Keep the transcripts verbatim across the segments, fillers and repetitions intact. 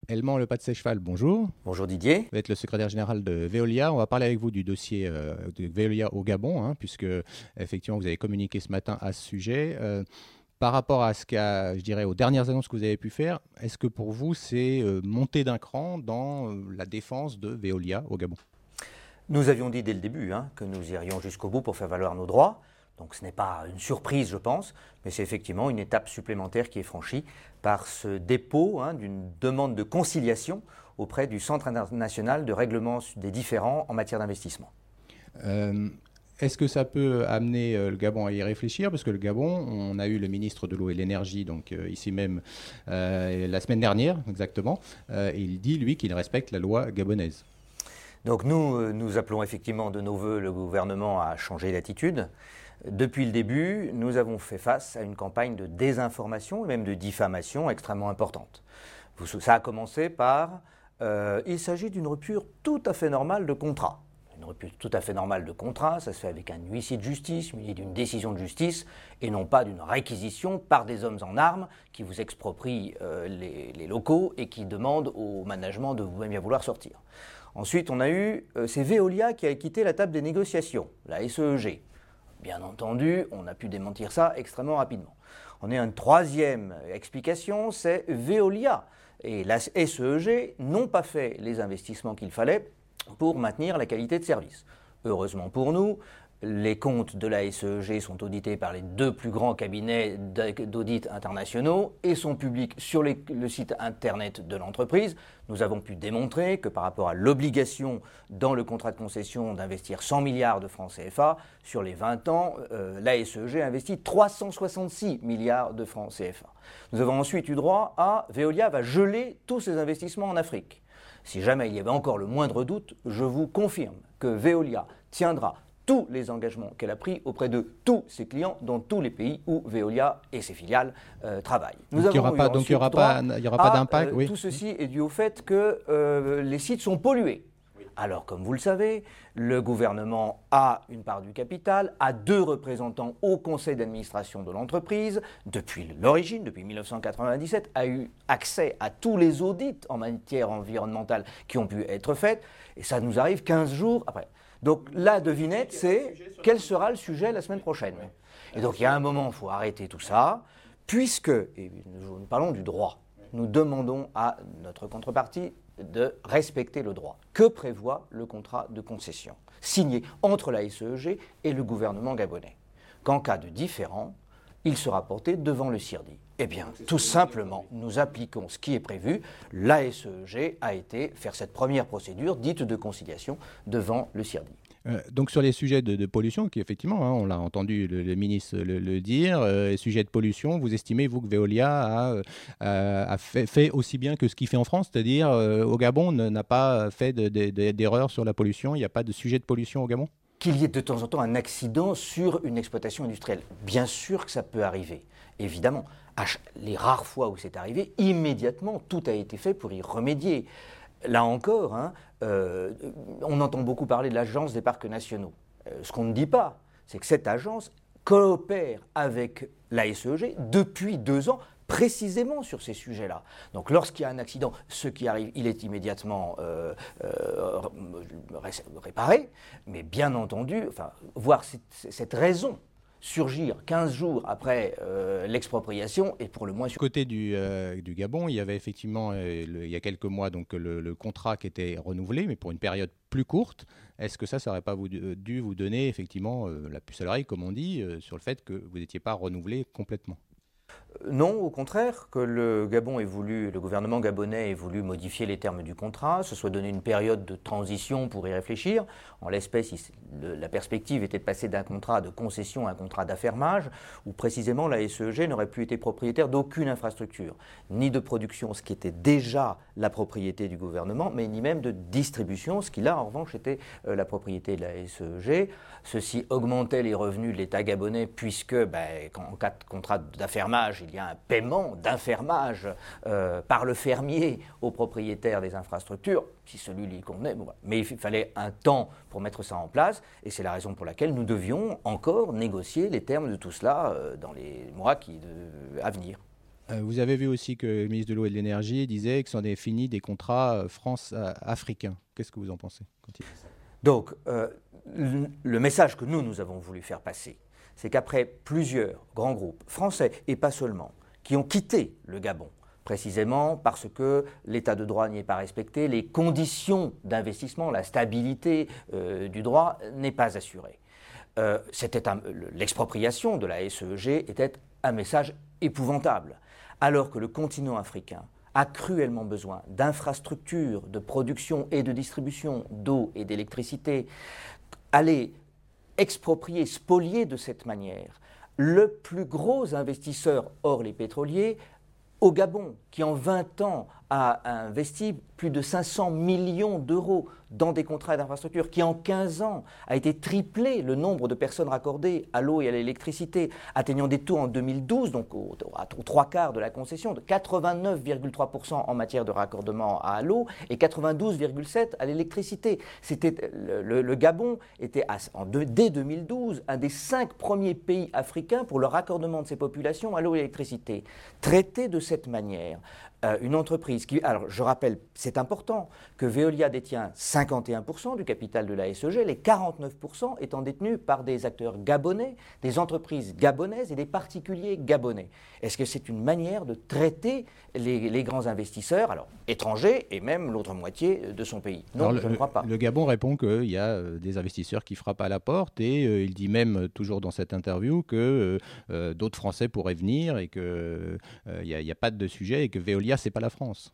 Helman Le Pas de Sécheval, bonjour. Bonjour Didier. Vous êtes le secrétaire général de Veolia. On va parler avec vous du dossier euh, de Veolia au Gabon, hein, puisque effectivement vous avez communiqué ce matin à ce sujet. Euh, par rapport à ce qu'a, je dirais, aux dernières annonces que vous avez pu faire, est-ce que pour vous c'est euh, monter d'un cran dans euh, la défense de Veolia au Gabon? Nous avions dit dès le début hein, que nous irions jusqu'au bout pour faire valoir nos droits. Donc ce n'est pas une surprise, je pense, mais c'est effectivement une étape supplémentaire qui est franchie par ce dépôt hein, d'une demande de conciliation auprès du Centre international de règlement des différends en matière d'investissement. Euh, Est-ce que ça peut amener euh, le Gabon à y réfléchir? Parce que le Gabon, on a eu le ministre de l'eau et de l'énergie, donc euh, ici même, euh, la semaine dernière, exactement, euh, et il dit, lui, qu'il respecte la loi gabonaise. Donc nous, nous appelons effectivement de nos voeux le gouvernement à changer d'attitude. Depuis le début, nous avons fait face à une campagne de désinformation et même de diffamation extrêmement importante. Ça a commencé par euh, « il s'agit d'une rupture tout à fait normale de contrat ». Une rupture tout à fait normale de contrat, ça se fait avec un huissier de justice, muni d'une décision de justice, et non pas d'une réquisition par des hommes en armes qui vous exproprient euh, les, les locaux et qui demandent au management de vous-même bien vouloir sortir. Ensuite, on a eu, euh, c'est Veolia qui a quitté la table des négociations, la S E E G. Bien entendu, on a pu démentir ça extrêmement rapidement. On a une troisième explication, c'est Veolia et la S E E G n'ont pas fait les investissements qu'il fallait pour maintenir la qualité de service. Heureusement pour nous, les comptes de la S E E G sont audités par les deux plus grands cabinets d'audit internationaux et sont publics sur les, le site internet de l'entreprise. Nous avons pu démontrer que par rapport à l'obligation dans le contrat de concession d'investir cent milliards de francs C F A, sur les vingt ans, euh, la S E E G a investi trois cent soixante-six milliards de francs C F A. Nous avons ensuite eu droit à Veolia va geler tous ses investissements en Afrique. Si jamais il y avait encore le moindre doute, je vous confirme que Veolia tiendra tous les engagements qu'elle a pris auprès de tous ses clients dans tous les pays où Veolia et ses filiales euh, travaillent. Nous donc il n'y aura pas, donc il y aura pas, il y aura pas d'impact. Euh, oui. Tout ceci est dû au fait que euh, les sites sont pollués. Alors, comme vous le savez, le gouvernement a une part du capital, a deux représentants au conseil d'administration de l'entreprise, depuis l'origine, depuis mille neuf cent quatre-vingt-dix-sept, a eu accès à tous les audits en matière environnementale qui ont pu être faits, et ça nous arrive quinze jours après. Donc la devinette, c'est quel sera le sujet la semaine prochaine. Et donc il y a un moment, il faut arrêter tout ça, puisque, et nous parlons du droit, nous demandons à notre contrepartie de respecter le droit. Que prévoit le contrat de concession signé entre la S E E G et le gouvernement gabonais? Qu'en cas de différend, il sera porté devant le C I R D I. Eh bien, tout simplement, nous appliquons ce qui est prévu. La S E E G a été faire cette première procédure dite de conciliation devant le C I R D I. Euh, donc sur les sujets de, de pollution, qui effectivement, hein, on l'a entendu le, le ministre le, le dire, euh, les sujets de pollution, vous estimez, vous, que Veolia a, a, a fait, fait aussi bien que ce qu'il fait en France, c'est-à-dire euh, au Gabon n'a pas fait de, de, de, d'erreur sur la pollution, il n'y a pas de sujet de pollution au Gabon? Qu'il y ait de temps en temps un accident sur une exploitation industrielle. Bien sûr que ça peut arriver, évidemment. À les rares fois où c'est arrivé, immédiatement, tout a été fait pour y remédier. Là encore, hein, euh, on entend beaucoup parler de l'agence des parcs nationaux. Euh, ce qu'on ne dit pas, c'est que cette agence coopère avec la S E E G depuis deux ans, précisément sur ces sujets-là. Donc lorsqu'il y a un accident, ce qui arrive, il est immédiatement euh, euh, réparé, mais bien entendu, enfin, voir cette, cette raison surgir quinze jours après euh, l'expropriation est pour le moins... Du côté du, euh, du Gabon, il y avait effectivement, euh, le, il y a quelques mois, donc, le, le contrat qui était renouvelé, mais pour une période plus courte. Est-ce que ça, ça n'aurait pas vous, dû vous donner effectivement euh, la puce à l'oreille, comme on dit, euh, sur le fait que vous n'étiez pas renouvelé complètement? Non, au contraire, que le Gabon ait voulu, le gouvernement gabonais ait voulu modifier les termes du contrat, se soit donné une période de transition pour y réfléchir. En l'espèce, il, la perspective était de passer d'un contrat de concession à un contrat d'affermage, où précisément la S E E G n'aurait plus été propriétaire d'aucune infrastructure, ni de production, ce qui était déjà la propriété du gouvernement, mais ni même de distribution, ce qui là, en revanche, était euh, la propriété de la S E E G. Ceci augmentait les revenus de l'État gabonais, puisque, ben, en cas de contrat d'affermage, il y a un paiement d'infermage euh, par le fermier au propriétaire des infrastructures, si celui-là convenait. Bon, mais il fallait un temps pour mettre ça en place, et c'est la raison pour laquelle nous devions encore négocier les termes de tout cela euh, dans les mois qui, de, à venir. Euh, vous avez vu aussi que le ministre de l'Eau et de l'Énergie disait que c'en est fini des contrats euh, France-africains. Qu'est-ce que vous en pensez quand il... Donc, euh, le message que nous, nous avons voulu faire passer, c'est qu'après plusieurs grands groupes français, et pas seulement, qui ont quitté le Gabon, précisément parce que l'état de droit n'y est pas respecté, les conditions d'investissement, la stabilité euh, du droit n'est pas assurée. Euh, c'était un, l'expropriation de la S E G était un message épouvantable, alors que le continent africain a cruellement besoin d'infrastructures de production et de distribution d'eau et d'électricité. Aller exproprier, spolier de cette manière le plus gros investisseur hors les pétroliers au Gabon, qui en vingt ans a investi plus de cinq cents millions d'euros dans des contrats d'infrastructure, qui en quinze ans a été triplé le nombre de personnes raccordées à l'eau et à l'électricité, atteignant des taux en deux mille douze, donc aux, aux trois quarts de la concession, de quatre-vingt-neuf virgule trois pour cent en matière de raccordement à l'eau et quatre-vingt-douze virgule sept pour cent à l'électricité. C'était, le, le, le Gabon était, à, en de, dès deux mille douze, un des cinq premiers pays africains pour le raccordement de ses populations à l'eau et à l'électricité. Traité de cette manière, euh, une entreprise qui, alors je rappelle, c'est important, que Veolia détient cinquante et un pour cent du capital de la S E G, les quarante-neuf pour cent étant détenus par des acteurs gabonais, des entreprises gabonaises et des particuliers gabonais. Est-ce que c'est une manière de traiter les, les grands investisseurs, alors étrangers, et même l'autre moitié de son pays? Non, alors, je le, ne crois pas. Le Gabon répond qu'il y a euh, des investisseurs qui frappent à la porte et euh, il dit même, euh, toujours dans cette interview, que euh, d'autres Français pourraient venir et qu'il n'y euh, a, a pas de sujet et que Veolia, ce n'est pas la France.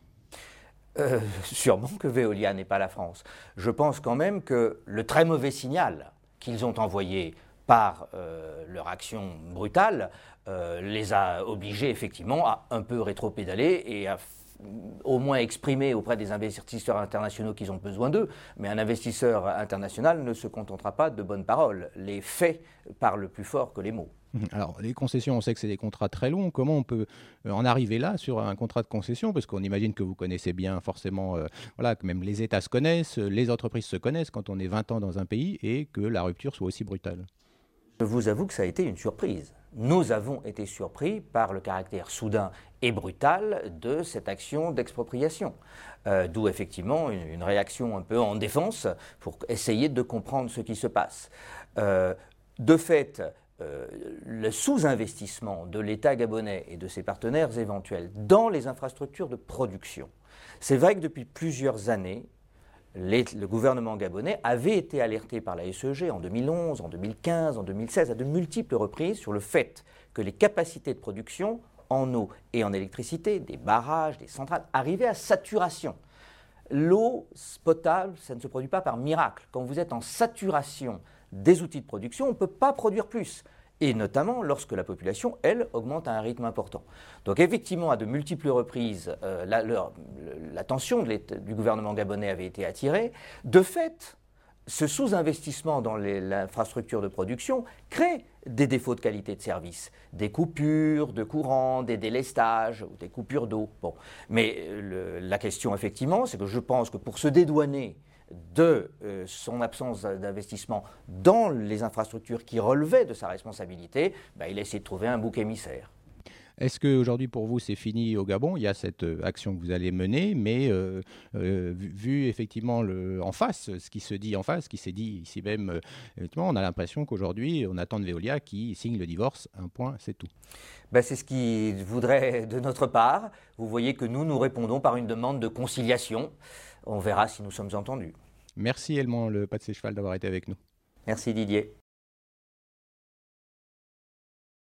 Euh, sûrement que Veolia n'est pas la France. Je pense quand même que le très mauvais signal qu'ils ont envoyé par euh, leur action brutale euh, les a obligés effectivement à un peu rétropédaler et à au moins exprimer auprès des investisseurs internationaux qu'ils ont besoin d'eux, mais un investisseur international ne se contentera pas de bonnes paroles. Les faits parlent plus fort que les mots. Alors, les concessions, on sait que c'est des contrats très longs. Comment on peut en arriver là sur un contrat de concession? Parce qu'on imagine que vous connaissez bien forcément, euh, voilà, que même les États se connaissent, les entreprises se connaissent quand on est vingt ans dans un pays et que la rupture soit aussi brutale. Je vous avoue que ça a été une surprise. Nous avons été surpris par le caractère soudain et brutal de cette action d'expropriation. Euh, d'où effectivement une, une réaction un peu en défense pour essayer de comprendre ce qui se passe. Euh, de fait, euh, le sous-investissement de l'État gabonais et de ses partenaires éventuels dans les infrastructures de production, c'est vrai que depuis plusieurs années, Les, le gouvernement gabonais avait été alerté par la S E G en deux mille onze, en deux mille quinze, en deux mille seize, à de multiples reprises sur le fait que les capacités de production en eau et en électricité, des barrages, des centrales, arrivaient à saturation. L'eau potable, ça ne se produit pas par miracle. Quand vous êtes en saturation des outils de production, on ne peut pas produire plus. Et notamment lorsque la population, elle, augmente à un rythme important. Donc effectivement, à de multiples reprises, euh, la, leur, l'attention de du gouvernement gabonais avait été attirée. De fait, ce sous-investissement dans les, l'infrastructure de production crée des défauts de qualité de service, des coupures de courant, des délestages ou des coupures d'eau. Bon. Mais le, la question, effectivement, c'est que je pense que pour se dédouaner de euh, son absence d'investissement dans les infrastructures qui relevaient de sa responsabilité, ben, il a essayé de trouver un bouc émissaire. Est-ce qu'aujourd'hui, pour vous, c'est fini au Gabon? Il y a cette euh, action que vous allez mener, mais euh, euh, vu, vu effectivement le, en face, ce qui se dit en face, ce qui s'est dit ici même, euh, effectivement, on a l'impression qu'aujourd'hui, on attend de Veolia qui signe le divorce, un point, c'est tout. Ben, c'est ce qu'ils voudraient de notre part. Vous voyez que nous, nous répondons par une demande de conciliation. On verra si nous sommes entendus. Merci Helmand Le Pas de Sécheval d'avoir été avec nous. Merci Didier.